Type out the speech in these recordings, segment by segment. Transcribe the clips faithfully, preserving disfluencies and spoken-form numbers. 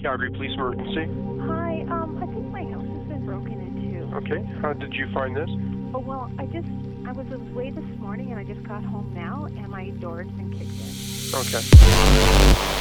Calgary Police Emergency. Hi, um, I think my house has been broken into. Okay, how did you find this? Oh, well, I just, I was away this morning and I just got home now and my door's been kicked in. Okay.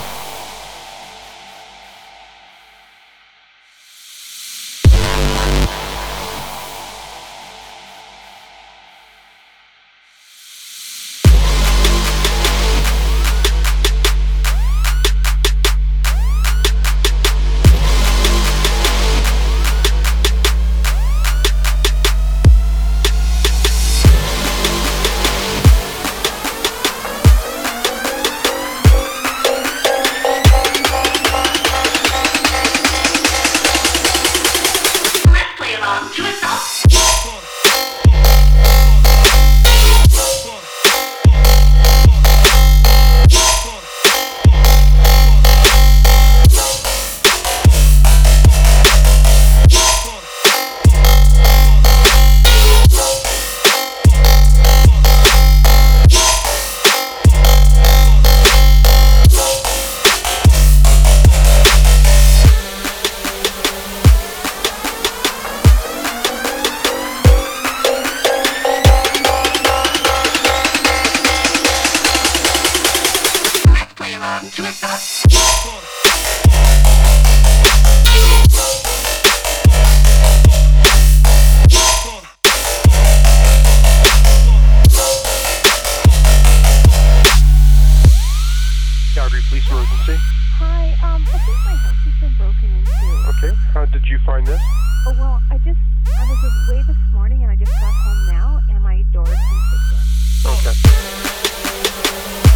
Calgary Police Emergency. Hi, um, I think my house has been broken into. Okay, how did you find this? Oh, well, I just, I was away this morning and I just got home now and my door's been kicked in. Okay.